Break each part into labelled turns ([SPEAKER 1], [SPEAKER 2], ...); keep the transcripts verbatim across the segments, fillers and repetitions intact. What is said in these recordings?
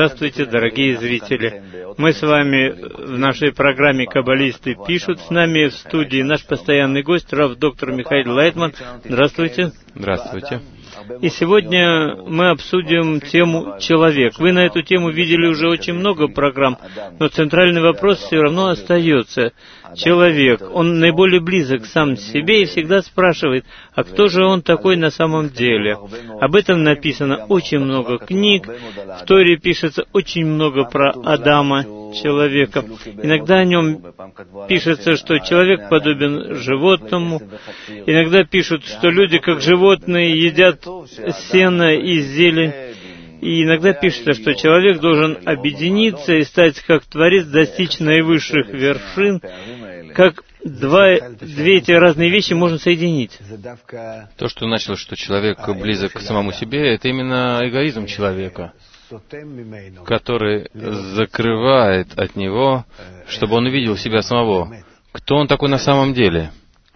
[SPEAKER 1] Здравствуйте, дорогие зрители. Мы с вами в нашей программе «Каббалисты пишут». С нами в студии наш постоянный гость, рав доктор Михаил Лайтман. Здравствуйте.
[SPEAKER 2] Здравствуйте.
[SPEAKER 1] И сегодня мы обсудим тему «Человек». Вы на эту тему видели уже очень много программ, но центральный вопрос все равно остается. Человек, он наиболее близок сам себе и всегда спрашивает, а кто же он такой на самом деле? Об этом написано очень много книг, в Торе пишется очень много про Адама, человека. Иногда о нем пишется, что человек подобен животному. Иногда пишут, что люди, как животные, едят сено и зелень. И иногда пишется, что человек должен объединиться и стать как Творец, достичь наивысших вершин. Как два, две эти разные вещи можно соединить?
[SPEAKER 2] То, что началось, что человек близок к самому себе, это именно эгоизм человека, который закрывает от него, чтобы он увидел себя самого. Кто он такой на самом деле?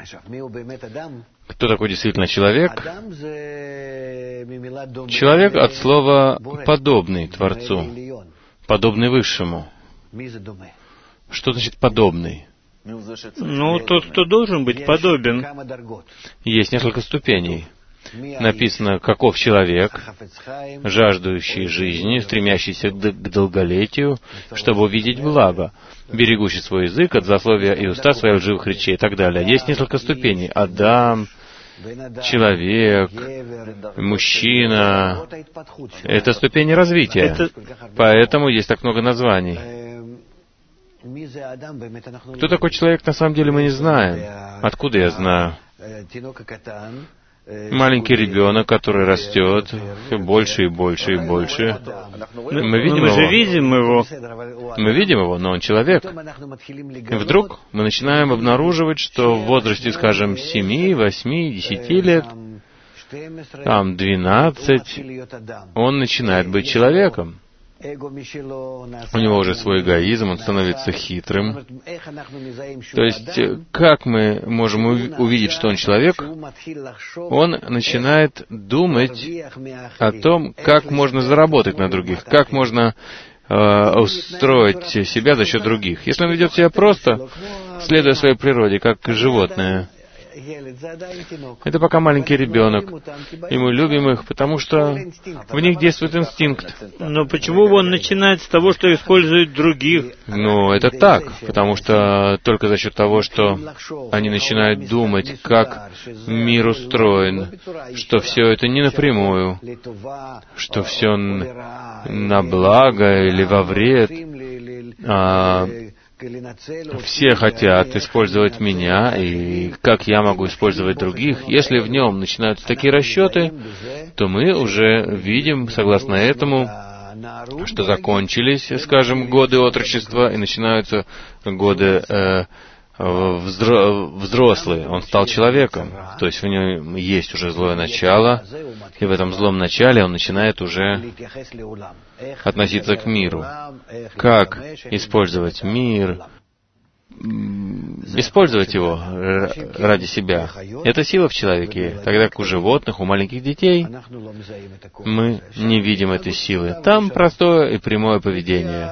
[SPEAKER 2] Кто такой действительно человек? Человек от слова «подобный» Творцу, подобный Высшему. Что значит «подобный»?
[SPEAKER 1] Ну, тот, кто должен быть подобен.
[SPEAKER 2] Есть несколько ступеней. Написано, каков человек, жаждущий жизни, стремящийся к долголетию, чтобы увидеть благо, берегущий свой язык от злословия и уста своих лживых речей и так далее. Есть несколько ступеней. Адам, человек, мужчина. Это ступени развития. Это... Поэтому есть так много названий. Кто такой человек, на самом деле мы не знаем. Откуда я знаю? Маленький ребенок, который растет все больше и больше и больше. Мы видим
[SPEAKER 1] мы
[SPEAKER 2] его.
[SPEAKER 1] же видим его.
[SPEAKER 2] Мы видим его, но он человек. И вдруг мы начинаем обнаруживать, что в возрасте, скажем, семи, восьми, десяти лет, там двенадцать, он начинает быть человеком. У него уже свой эгоизм, он становится хитрым. То есть, как мы можем увидеть, что он человек? Он начинает думать о том, как можно заработать на других, как можно э, устроить себя за счет других. Если он ведет себя просто, следуя своей природе, как животное, это пока маленький ребенок, и мы любим их, потому что в них действует инстинкт.
[SPEAKER 1] Но почему он начинает с того, что использует других?
[SPEAKER 2] Ну, это так, потому что только за счет того, что они начинают думать, как мир устроен, что все это не напрямую, что все на благо или во вред, а все хотят использовать меня, и как я могу использовать других. Если в нем начинаются такие расчеты, то мы уже видим, согласно этому, что закончились, скажем, годы отрочества, и начинаются годы э, взро- взрослые. Он стал человеком, то есть в нем есть уже злое начало, и в этом злом начале он начинает уже относиться к миру. Как использовать мир, использовать его ради себя. Это сила в человеке. Тогда как у животных, у маленьких детей, мы не видим этой силы. Там простое и прямое поведение.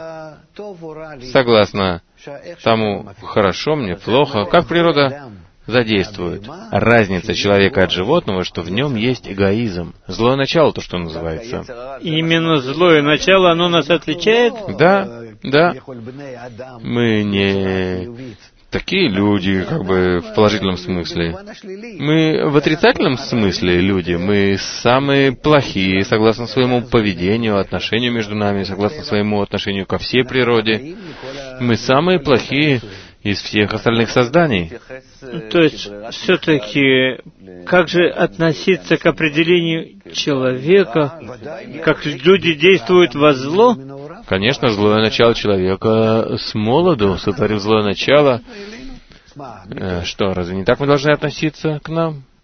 [SPEAKER 2] Согласно тому, хорошо мне, плохо, как природа задействует. Разница человека от животного, что в нем есть эгоизм. Злое начало, то, что называется.
[SPEAKER 1] Именно злое начало, оно нас отличает?
[SPEAKER 2] Да, да. Мы не такие люди, как бы в положительном смысле. Мы в отрицательном смысле люди. Мы самые плохие, согласно своему поведению, отношению между нами, согласно своему отношению ко всей природе. Мы самые плохие из всех остальных созданий.
[SPEAKER 1] То есть, все-таки, как же относиться к определению человека, как люди действуют во зло?
[SPEAKER 2] Конечно, злое начало человека с молоду, сотворив злое начало. Что, разве не так мы должны относиться к нам?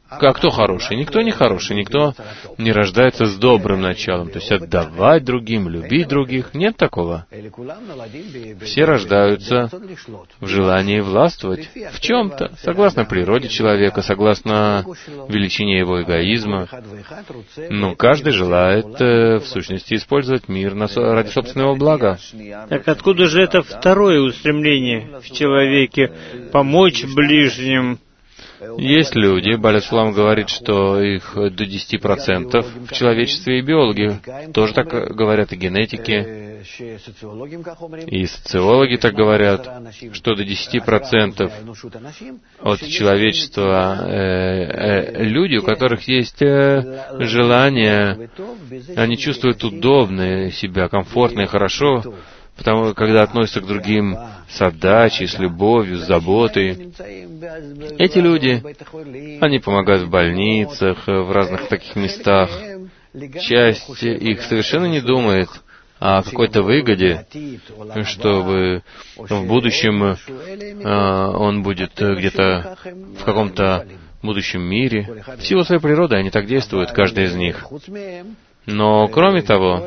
[SPEAKER 2] А кто хороший? Никто не хороший, никто не рождается с добрым началом, то есть отдавать другим, любить других. Нет такого. Все рождаются в желании властвовать в чем-то, согласно природе человека, согласно величине его эгоизма. Но каждый желает, э, в сущности, использовать мир на, ради собственного блага.
[SPEAKER 1] Так откуда же это второе устремление в человеке — помочь ближним?
[SPEAKER 2] Есть люди, Баля-Сулам говорит, что их до десяти процентов в человечестве, и биологи тоже так говорят, и генетики, и социологи так говорят, что до десяти процентов от человечества э, э, люди, у которых есть э, желание, они чувствуют удобно себя, комфортно и хорошо, потому когда относятся к другим с отдачей, с любовью, с заботой. Эти люди, они помогают в больницах, в разных таких местах. Часть их совершенно не думает о какой-то выгоде, чтобы в будущем э, он будет где-то в каком-то будущем мире. В силу своей природы они так действуют, каждый из них. Но, кроме того,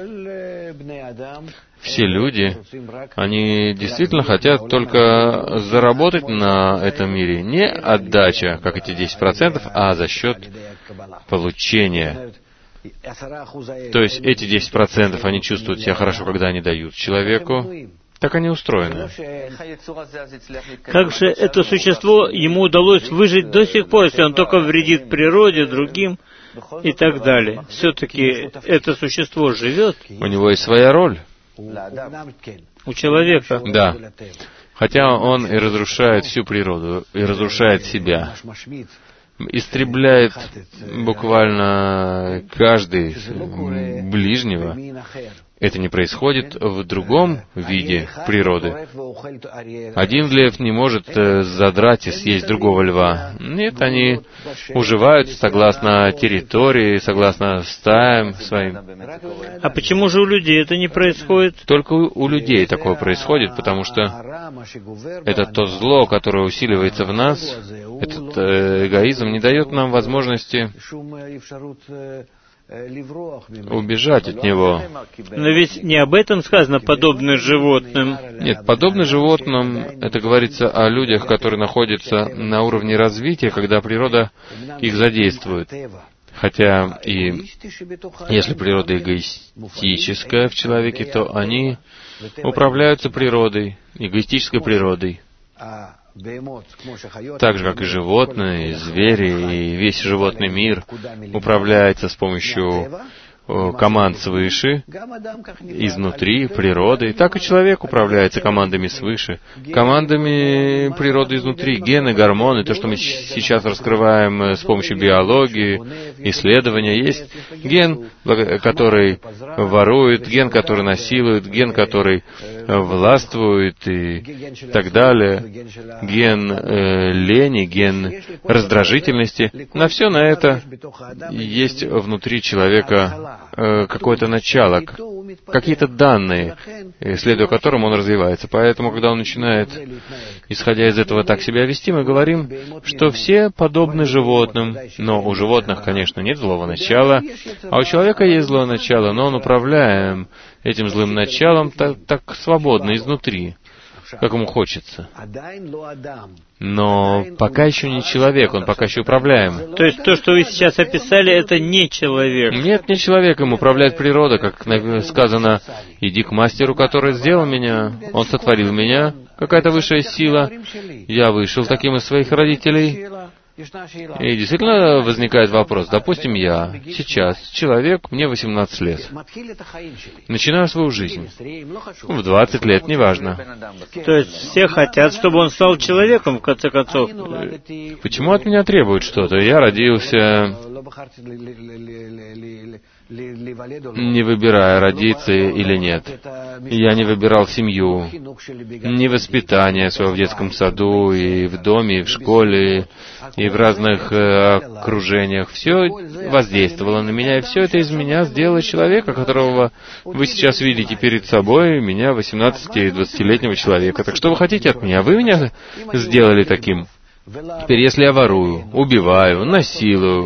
[SPEAKER 2] все люди, они действительно хотят только заработать на этом мире. Не отдача, как эти десять процентов, а за счет получения. То есть эти десять процентов, они чувствуют себя хорошо, когда они дают человеку. Так они устроены.
[SPEAKER 1] Как же это существо ему удалось выжить до сих пор, если он только вредит природе, другим и так далее? Все-таки это существо живет.
[SPEAKER 2] У него есть своя роль.
[SPEAKER 1] У человека.
[SPEAKER 2] Да. Хотя он и разрушает всю природу, и разрушает себя. Истребляет буквально каждый ближнего. Это не происходит в другом виде природы. Один лев не может задрать и съесть другого льва. Нет, они уживаются согласно территории, согласно стаям своим.
[SPEAKER 1] А почему же у людей это не происходит?
[SPEAKER 2] Только у людей такое происходит, потому что это то зло, которое усиливается в нас, этот эгоизм не дает нам возможности убежать от него.
[SPEAKER 1] Но ведь не об этом сказано «подобны животным».
[SPEAKER 2] Нет, подобны животным, это говорится о людях, которые находятся на уровне развития, когда природа их задействует. Хотя и если природа эгоистическая в человеке, то они управляются природой, эгоистической природой. Так же, как и животные, и звери, и весь животный мир управляется с помощью команд свыше, изнутри, природы. И так и человек управляется командами свыше, командами природы изнутри, гены, гормоны, то, что мы сейчас раскрываем с помощью биологии, исследования. Есть ген, который ворует, ген, который насилует, ген, который властвует и так далее, ген э, лени, ген раздражительности. На все на это есть внутри человека какое-то начало, какие-то данные, следуя которым он развивается. Поэтому, когда он начинает, исходя из этого, так себя вести, мы говорим, что все подобны животным. Но у животных, конечно, нет злого начала, а у человека есть злое начало, но он управляем этим злым началом так, так свободно изнутри, как ему хочется. Но пока еще не человек, он пока еще управляем.
[SPEAKER 1] То есть то, что вы сейчас описали, это не человек?
[SPEAKER 2] Нет, не человек, им управляет природа, как сказано, «Иди к мастеру, который сделал меня, он сотворил меня, какая-то высшая сила, я вышел таким из своих родителей». И действительно возникает вопрос, допустим, я сейчас человек, мне восемнадцать лет, начинаю свою жизнь, в двадцать лет, неважно.
[SPEAKER 1] То есть все хотят, чтобы он стал человеком, в конце концов.
[SPEAKER 2] Почему от меня требуют что-то? Я родился, не выбирая, родиться или нет. Я не выбирал семью, ни воспитание своего в детском саду, и в доме, и в школе, и в разных э, окружениях. Все воздействовало на меня, и все это из меня сделало человека, которого вы сейчас видите перед собой, меня, восемнадцати- и двадцатилетнего человека. Так что вы хотите от меня? Вы меня сделали таким. Теперь, если я ворую, убиваю, насилую,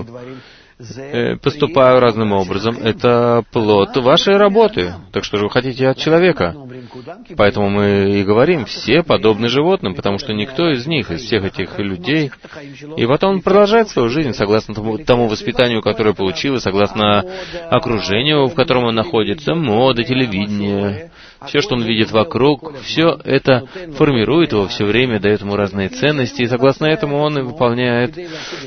[SPEAKER 2] поступаю разным образом, это плод вашей работы. Так что же вы хотите от человека? Поэтому мы и говорим, все подобны животным, потому что никто из них, из всех этих людей, и потом он продолжает свою жизнь согласно тому, тому воспитанию, которое получил, и согласно окружению, в котором он находится, мода, телевидение, все, что он видит вокруг, все это формирует его все время, дает ему разные ценности, и согласно этому он и выполняет,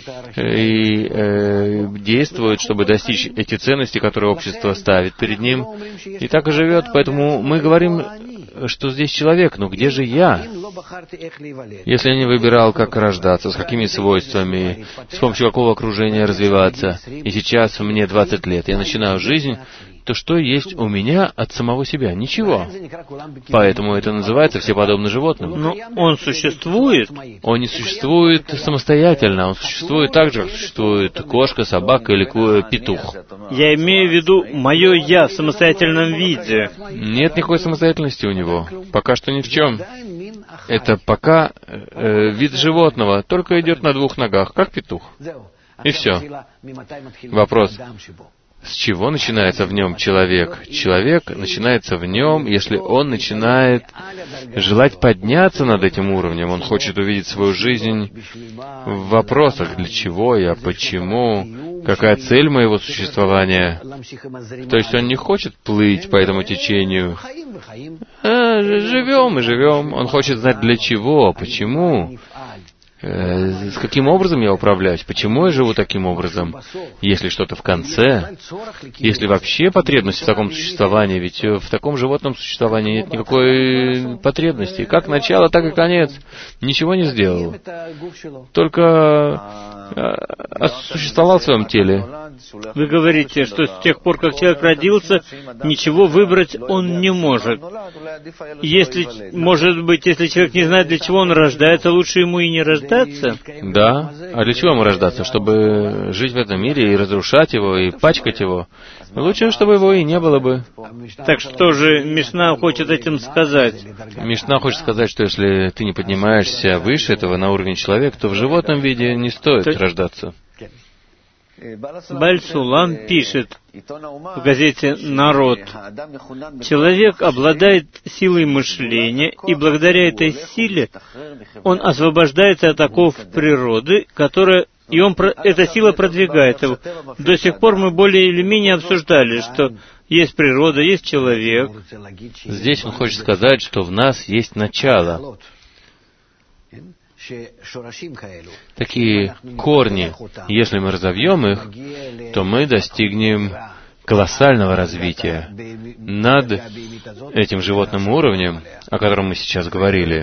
[SPEAKER 2] и э, действует, чтобы достичь эти ценности, которые общество ставит перед ним, и так и живет. Поэтому мы говорим, что здесь человек, но где же я? Если я не выбирал, как рождаться, с какими свойствами, с помощью какого окружения развиваться, и сейчас мне двадцать лет, я начинаю жизнь, то что есть у меня от самого себя? Ничего. Поэтому это называется «все подобны животным».
[SPEAKER 1] Но он существует.
[SPEAKER 2] Он не существует самостоятельно, он существует так же, как существует кошка, собака или петух.
[SPEAKER 1] Я имею в виду мое «я» в самостоятельном виде.
[SPEAKER 2] Нет никакой самостоятельности у него. Пока что ни в чем. Это пока э, вид животного, только идет на двух ногах, как петух. И все. Вопрос. С чего начинается в нем человек? Человек начинается в нем, если он начинает желать подняться над этим уровнем. Он хочет увидеть свою жизнь в вопросах, для чего я, почему, какая цель моего существования. То есть он не хочет плыть по этому течению. А, живем и живем. Он хочет знать, для чего, почему. С каким образом я управляюсь? Почему я живу таким образом? Есть ли что-то в конце? Есть ли вообще потребность в таком существовании? Ведь в таком животном существовании нет никакой потребности. Как начало, так и конец. Ничего не сделал. Только существовал в своем теле.
[SPEAKER 1] Вы говорите, что с тех пор, как человек родился, ничего выбрать он не может. Если, может быть, если человек не знает, для чего он рождается, лучше ему и не рождаться?
[SPEAKER 2] Да. А для чего ему рождаться? Чтобы жить в этом мире и разрушать его, и пачкать его? Лучше, чтобы его и не было бы.
[SPEAKER 1] Так что же Мишна хочет этим сказать?
[SPEAKER 2] Мишна хочет сказать, что если ты не поднимаешься выше этого на уровень человека, то в животном виде не стоит то... рождаться.
[SPEAKER 1] Бааль Сулам пишет в газете «Народ». Человек обладает силой мышления, и благодаря этой силе он освобождается от оков природы, которая, и он, эта сила продвигает его. До сих пор мы более или менее обсуждали, что есть природа, есть человек.
[SPEAKER 2] Здесь он хочет сказать, что в нас есть начало. Такие корни, если мы разовьем их, то мы достигнем колоссального развития над этим животным уровнем, о котором мы сейчас говорили.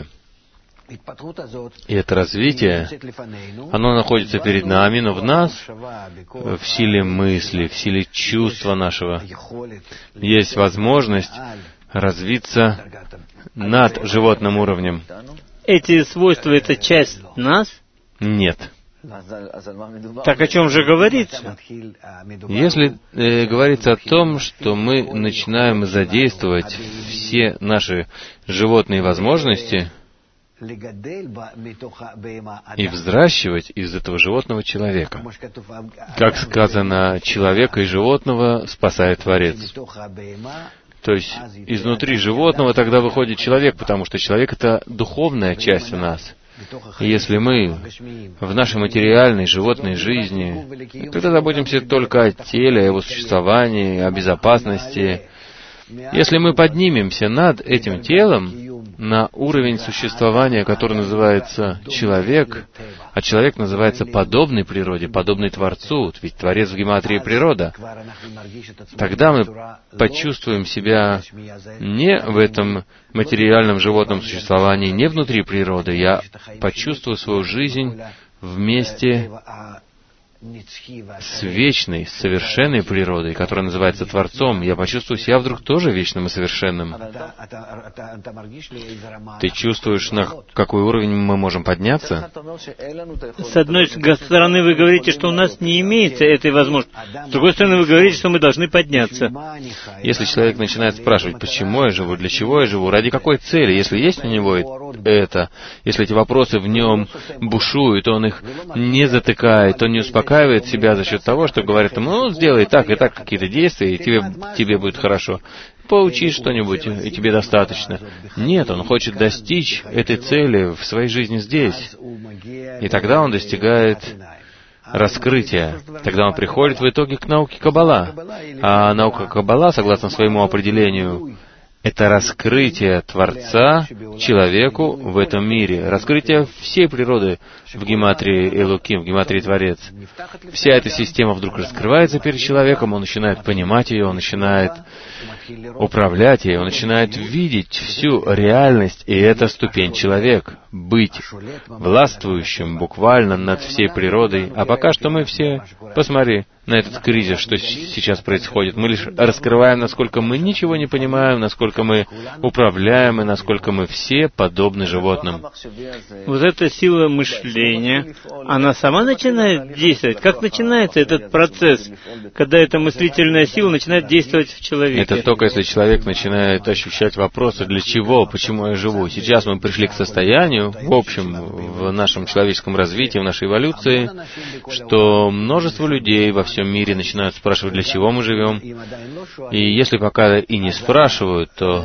[SPEAKER 2] И это развитие, оно находится перед нами, но в нас, в силе мысли, в силе чувства нашего, есть возможность развиться над животным уровнем.
[SPEAKER 1] Эти свойства — это часть нас?
[SPEAKER 2] Нет.
[SPEAKER 1] Так о чем же говорится?
[SPEAKER 2] Если э, говорится о том, что мы начинаем задействовать все наши животные возможности и взращивать из этого животного человека. Как сказано, человека и животного спасает Творец. То есть изнутри животного тогда выходит человек, потому что человек — это духовная часть в нас. И если мы в нашей материальной животной жизни, тогда заботимся только о теле, о его существовании, о безопасности. Если мы поднимемся над этим телом на уровень существования, который называется человек, а человек называется подобный природе, подобный Творцу, ведь Творец в гематрии природа, тогда мы почувствуем себя не в этом материальном животном существовании, не внутри природы. Я почувствую свою жизнь вместе с вечной, совершенной природой, которая называется Творцом. Я почувствую себя вдруг тоже вечным и совершенным. Ты чувствуешь, на какой уровень мы можем подняться?
[SPEAKER 1] С одной стороны, вы говорите, что у нас не имеется этой возможности. С другой стороны, вы говорите, что мы должны подняться.
[SPEAKER 2] Если человек начинает спрашивать, почему я живу, для чего я живу, ради какой цели, если есть у него это, если эти вопросы в нем бушуют, он их не затыкает, он не успокаивает себя за счет того, что говорит ему, ну, сделай так и так какие-то действия, и тебе, тебе будет хорошо. Поучи что-нибудь, и тебе достаточно. Нет, он хочет достичь этой цели в своей жизни здесь. И тогда он достигает раскрытия. Тогда он приходит в итоге к науке Каббала. А наука Каббала, согласно своему определению, это раскрытие Творца человеку в этом мире. Раскрытие всей природы в гематрии Элоким, в гематрии Творец. Вся эта система вдруг раскрывается перед человеком, он начинает понимать ее, он начинает управлять ей, он начинает видеть всю реальность, и это ступень человек. Быть властвующим буквально над всей природой. А пока что мы все, посмотри на этот кризис, что сейчас происходит. Мы лишь раскрываем, насколько мы ничего не понимаем, насколько мы управляем, и насколько мы все подобны животным.
[SPEAKER 1] Вот эта сила мышления, она сама начинает действовать. Как начинается этот процесс, когда эта мыслительная сила начинает действовать в человеке?
[SPEAKER 2] Это только если человек начинает ощущать вопросы, для чего, почему я живу. Сейчас мы пришли к состоянию, в общем, в нашем человеческом развитии, в нашей эволюции, что множество людей во всем мире начинают спрашивать, для чего мы живем. И если пока и не спрашивают, то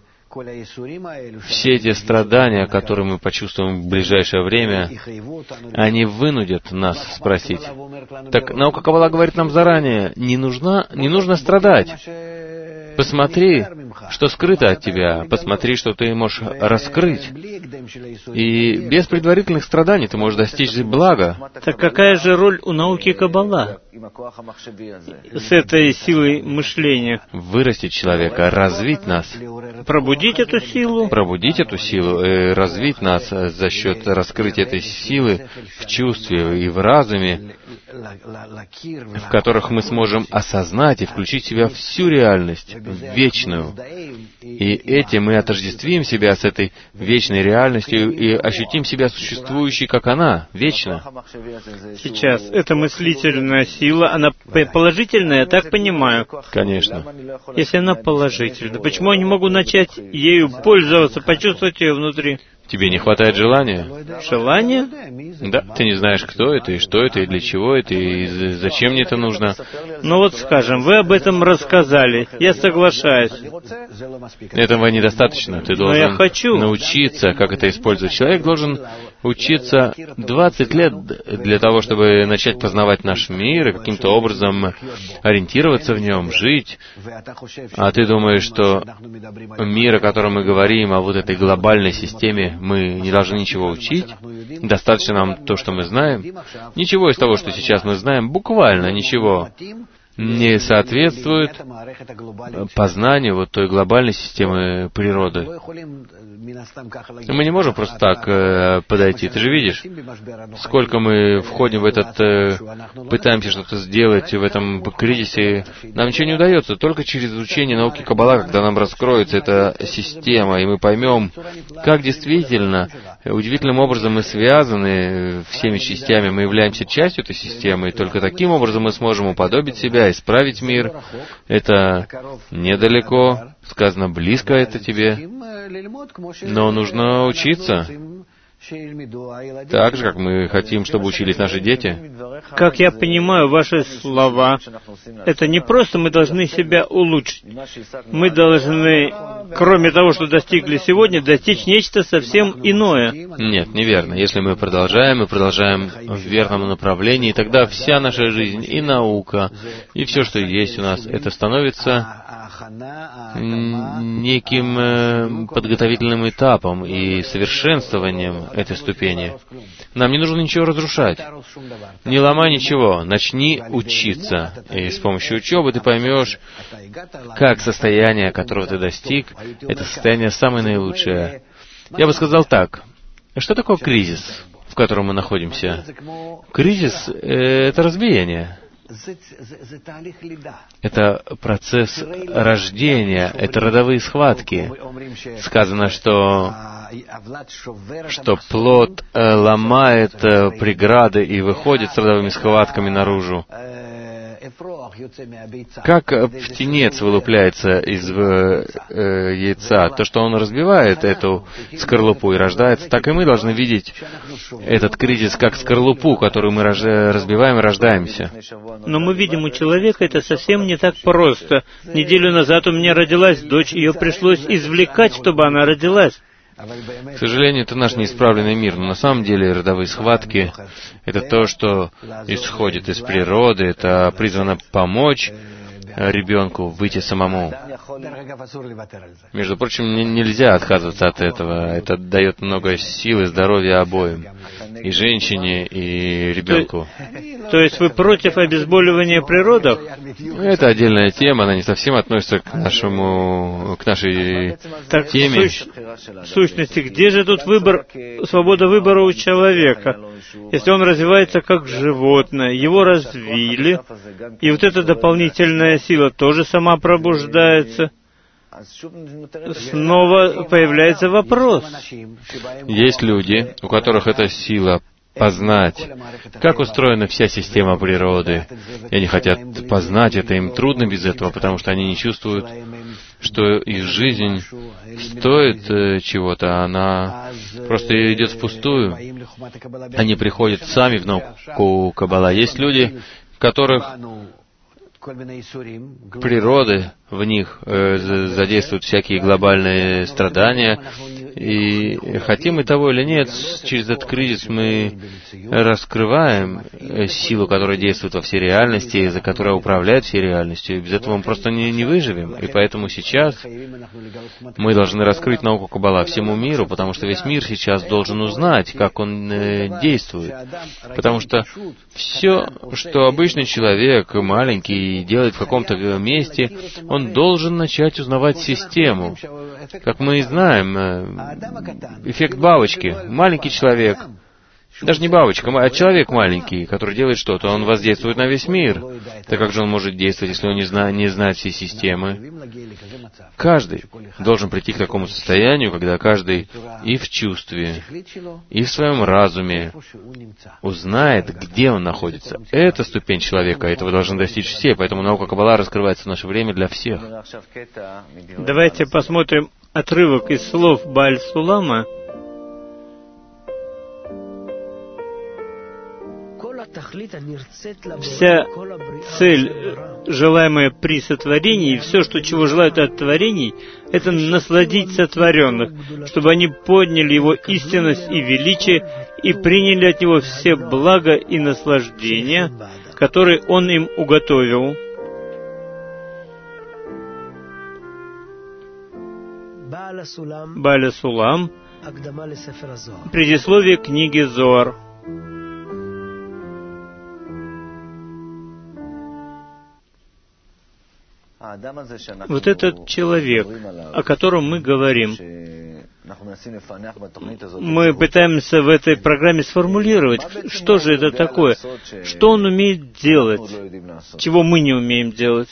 [SPEAKER 2] все эти страдания, которые мы почувствуем в ближайшее время, они вынудят нас спросить. Так наука Каббала говорит нам заранее, не нужно, не нужно страдать. Посмотри, что скрыто от тебя, посмотри, что ты можешь раскрыть. И без предварительных страданий ты можешь достичь блага.
[SPEAKER 1] Так какая же роль у науки Каббала с этой силой мышления?
[SPEAKER 2] Вырастить человека, развить нас.
[SPEAKER 1] Пробудить эту силу?
[SPEAKER 2] Пробудить эту силу и развить нас за счет раскрытия этой силы в чувстве и в разуме, в которых мы сможем осознать и включить в себя всю реальность, вечную. И этим мы отождествим себя с этой вечной реальностью и ощутим себя существующей, как она, вечно.
[SPEAKER 1] Сейчас эта мыслительная сила, она положительная, я так понимаю?
[SPEAKER 2] Конечно.
[SPEAKER 1] Если она положительная, почему я не могу начать ею пользоваться, почувствовать ее внутри?
[SPEAKER 2] Тебе не хватает желания?
[SPEAKER 1] Желание?
[SPEAKER 2] Да, ты не знаешь, кто это, и что это, и для чего это, и зачем мне это нужно.
[SPEAKER 1] Ну вот, скажем, вы об этом рассказали, я соглашаюсь.
[SPEAKER 2] Этого недостаточно. Ты должен
[SPEAKER 1] я хочу.
[SPEAKER 2] научиться, как это использовать. Человек должен учиться двадцать лет для того, чтобы начать познавать наш мир и каким-то образом ориентироваться в нем, жить. А ты думаешь, что мир, о котором мы говорим, о вот этой глобальной системе, мы не должны ничего учить? Достаточно нам то, что мы знаем? Ничего из того, что сейчас мы знаем, буквально ничего, не соответствует познанию вот той глобальной системы природы. Мы не можем просто так э, подойти. Ты же видишь, сколько мы входим в этот, э, пытаемся что-то сделать в этом кризисе, нам ничего не удается. Только через изучение науки Каббала, когда нам раскроется эта система, и мы поймем, как действительно, удивительным образом мы связаны всеми частями, мы являемся частью этой системы, и только таким образом мы сможем уподобить себя, исправить мир. Это недалеко, сказано, близко это тебе. Но нужно учиться. Так же, как мы хотим, чтобы учились наши дети.
[SPEAKER 1] Как я понимаю ваши слова, это не просто мы должны себя улучшить. Мы должны, кроме того, что достигли сегодня, достичь нечто совсем иное.
[SPEAKER 2] Нет, неверно. Если мы продолжаем, мы продолжаем в верном направлении, тогда вся наша жизнь, и наука, и все, что есть у нас, это становится неким э, подготовительным этапом и совершенствованием этой ступени. Нам не нужно ничего разрушать. Не ломай ничего, начни учиться. И с помощью учебы ты поймешь, как состояние, которого ты достиг, это состояние самое наилучшее. Я бы сказал так. Что такое кризис, в котором мы находимся? Кризис — это разбиение. Это процесс рождения, это родовые схватки. Сказано, что, что плод ломает преграды и выходит с родовыми схватками наружу. Как птенец вылупляется из э, э, яйца, то, что он разбивает эту скорлупу и рождается, так и мы должны видеть этот кризис как скорлупу, которую мы рож... разбиваем и рождаемся.
[SPEAKER 1] Но мы видим, у человека это совсем не так просто. Неделю назад у меня родилась дочь, ее пришлось извлекать, чтобы она родилась.
[SPEAKER 2] К сожалению, это наш неисправленный мир, но на самом деле родовые схватки — это то, что исходит из природы, это призвано помочь ребенку выйти самому. Между прочим, нельзя отказываться от этого. Это дает много сил и здоровья обоим, и женщине, и ребенку.
[SPEAKER 1] То, то есть вы против обезболивания при родах?
[SPEAKER 2] Это отдельная тема, она не совсем относится к нашему, к нашей
[SPEAKER 1] так,
[SPEAKER 2] теме.
[SPEAKER 1] В, суч... в сущности, где же тут выбор, свобода выбора у человека? Если он развивается как животное, его развили, и вот эта дополнительная сила тоже сама пробуждается, снова появляется вопрос.
[SPEAKER 2] Есть люди, у которых эта сила познать, как устроена вся система природы, и они хотят познать это, им трудно без этого, потому что они не чувствуют, что их жизнь стоит э, чего-то, она просто идет впустую. Они приходят сами в науку Каббала. Есть люди, которых природы в них э, задействуют всякие глобальные страдания, и хотим мы того или нет, через этот кризис мы раскрываем силу, которая действует во всей реальности, за которая управляет всей реальностью, и без этого мы просто не, не выживем. И поэтому сейчас мы должны раскрыть науку Каббала всему миру, потому что весь мир сейчас должен узнать, как он э, действует. Потому что все, что обычный человек, маленький, делает в каком-то месте, он должен начать узнавать систему. Как мы и знаем, эффект бабочки. Маленький человек, даже не бабочка, а человек маленький, который делает что-то, он воздействует на весь мир. Так как же он может действовать, если он не знает, не знает всей системы? Каждый должен прийти к такому состоянию, когда каждый и в чувстве, и в своем разуме узнает, где он находится. Это ступень человека, этого должны достичь все, поэтому наука Каббала раскрывается в наше время для всех.
[SPEAKER 1] Давайте посмотрим отрывок из слов Бааль Сулама. Вся цель, желаемая при сотворении, все, что, чего желают от творений, это насладить сотворенных, чтобы они подняли его истинность и величие и приняли от него все блага и наслаждения, которые он им уготовил. Бааль Сулам, предисловие книги Зоар. Вот этот человек, о котором мы говорим, мы пытаемся в этой программе сформулировать, что же это такое, что он умеет делать, чего мы не умеем делать.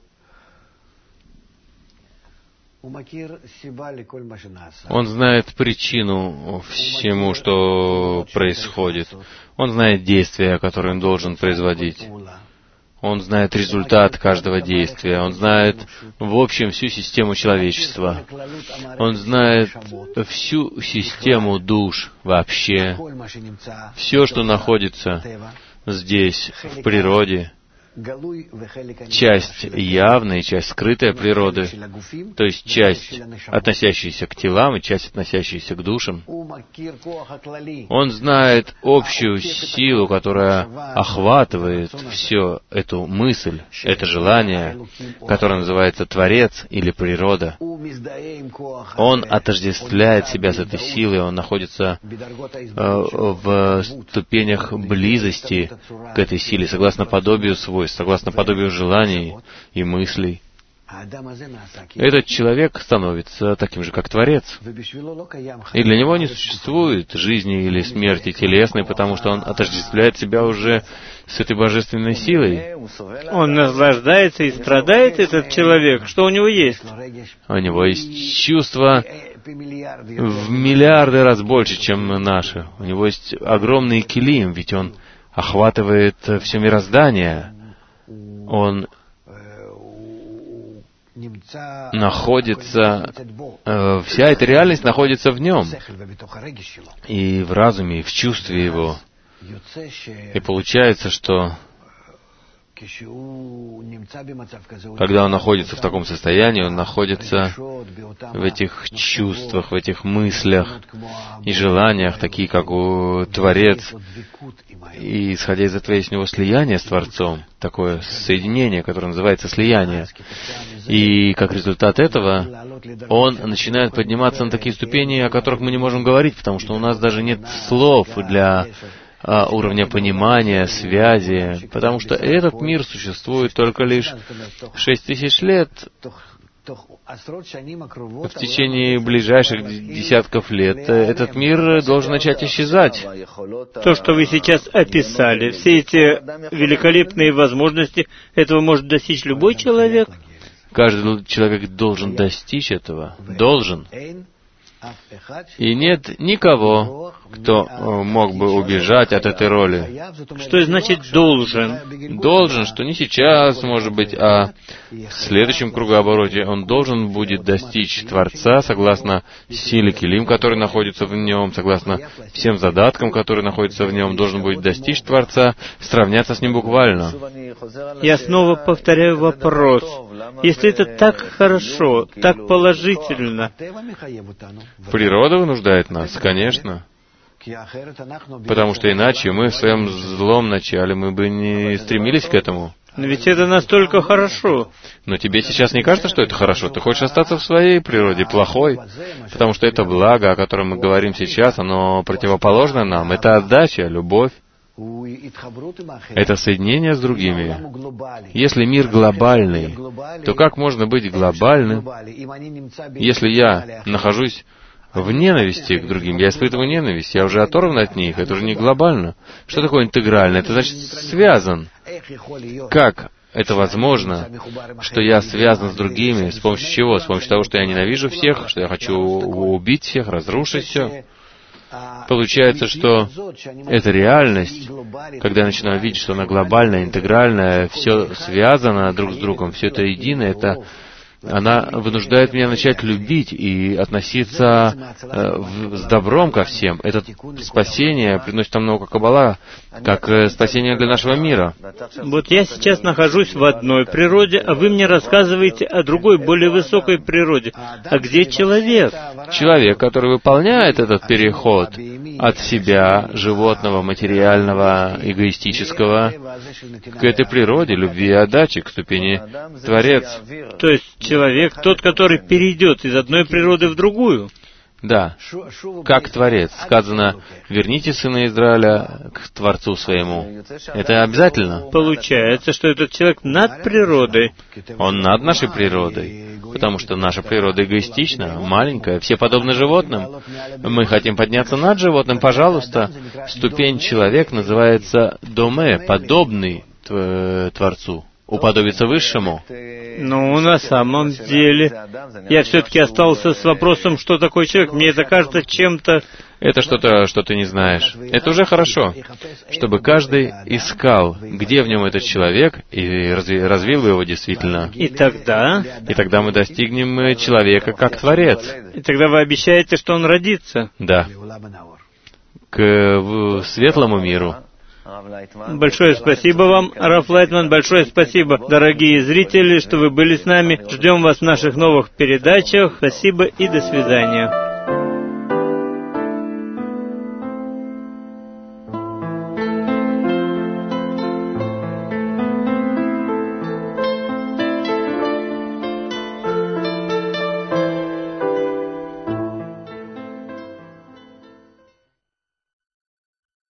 [SPEAKER 2] Он знает причину всему, что происходит. Он знает действия, которые он должен производить. Он знает результат каждого действия. Он знает, в общем, всю систему человечества. Он знает всю систему душ вообще. Все, что находится здесь, в природе, часть явная и часть скрытая природы, то есть часть, относящаяся к телам, и часть, относящаяся к душам. Он знает общую силу, которая охватывает всю эту мысль, это желание, которое называется Творец или природа. Он отождествляет себя с этой силой, он находится э, в ступенях близости к этой силе, согласно подобию свойств, согласно подобию желаний и мыслей. Этот человек становится таким же, как Творец. И для него не существует жизни или смерти телесной, потому что он отождествляет себя уже с этой божественной силой.
[SPEAKER 1] Он наслаждается и страдает, этот человек. Что у него есть?
[SPEAKER 2] У него есть чувства в миллиарды раз больше, чем наши. У него есть огромный килим, ведь он охватывает все мироздание. он находится, э, вся эта реальность находится в нем, и в разуме, и в чувстве его. И получается, что когда он находится в таком состоянии, он находится в этих чувствах, в этих мыслях и желаниях, такие как у Творец. И, исходя из этого, есть у него слияние с Творцом, такое соединение, которое называется слияние. И как результат этого, он начинает подниматься на такие ступени, о которых мы не можем говорить, потому что у нас даже нет слов для а, уровня понимания, связи, потому что этот мир существует только лишь шесть тысяч лет. В течение ближайших десятков лет этот мир должен начать исчезать.
[SPEAKER 1] То, что вы сейчас описали, все эти великолепные возможности, этого может достичь любой человек.
[SPEAKER 2] Каждый человек должен достичь этого. Должен. И нет никого, кто мог бы убежать от этой роли.
[SPEAKER 1] Что значит «должен»?
[SPEAKER 2] Должен, что не сейчас, может быть, а в следующем кругообороте он должен будет достичь Творца, согласно силе Келим, который находится в нем, согласно всем задаткам, которые находятся в нем, должен будет достичь Творца, сравняться с ним буквально.
[SPEAKER 1] Я снова повторяю вопрос. Если это так хорошо, так положительно,
[SPEAKER 2] природа вынуждает нас, конечно. Потому что иначе мы в своем злом начале, мы бы не стремились к этому.
[SPEAKER 1] Но ведь это настолько хорошо.
[SPEAKER 2] Но тебе сейчас не кажется, что это хорошо? Ты хочешь остаться в своей природе, плохой? Потому что это благо, о котором мы говорим сейчас, оно противоположно нам. Это отдача, любовь. Это соединение с другими. Если мир глобальный, то как можно быть глобальным, если я нахожусь в ненависти к другим? Я испытываю ненависть, я уже оторван от них, это уже не глобально. Что такое интегрально? Это значит связан. Как это возможно, что я связан с другими? С помощью чего? С помощью того, что я ненавижу всех, что я хочу убить всех, разрушить все? Получается, что эта реальность, когда я начинаю видеть, что она глобальная, интегральная, все связано друг с другом, все это едино, это она вынуждает меня начать любить и относиться э, в, с добром ко всем. Это спасение приносит нам много каббала, как э, спасение для нашего мира.
[SPEAKER 1] Вот я сейчас нахожусь в одной природе, а вы мне рассказываете о другой, более высокой природе. А где человек?
[SPEAKER 2] Человек, который выполняет этот переход от себя, животного, материального, эгоистического, к этой природе, любви и отдачи, к ступени Творец.
[SPEAKER 1] То есть человек, тот, который перейдет из одной природы в другую.
[SPEAKER 2] Да, как Творец. Сказано, верните сына Израиля к Творцу своему. Это обязательно.
[SPEAKER 1] Получается, что этот человек над природой.
[SPEAKER 2] Он над нашей природой, потому что наша природа эгоистична, маленькая, все подобны животным. Мы хотим подняться над животным, пожалуйста. Ступень человек называется доме, подобный Творцу, уподобиться Высшему.
[SPEAKER 1] Ну, на самом деле, я все-таки остался с вопросом, что такое человек. Мне это кажется чем-то...
[SPEAKER 2] Это что-то, что ты не знаешь. Это уже хорошо, чтобы каждый искал, где в нем этот человек, и разви, развил его действительно.
[SPEAKER 1] И тогда...
[SPEAKER 2] И тогда мы достигнем человека как Творец.
[SPEAKER 1] И тогда вы обещаете, что он родится?
[SPEAKER 2] Да. К в светлому миру.
[SPEAKER 1] Большое спасибо вам, Раф Лайтман, большое спасибо, дорогие зрители, что вы были с нами. Ждем вас в наших новых передачах. Спасибо и до свидания.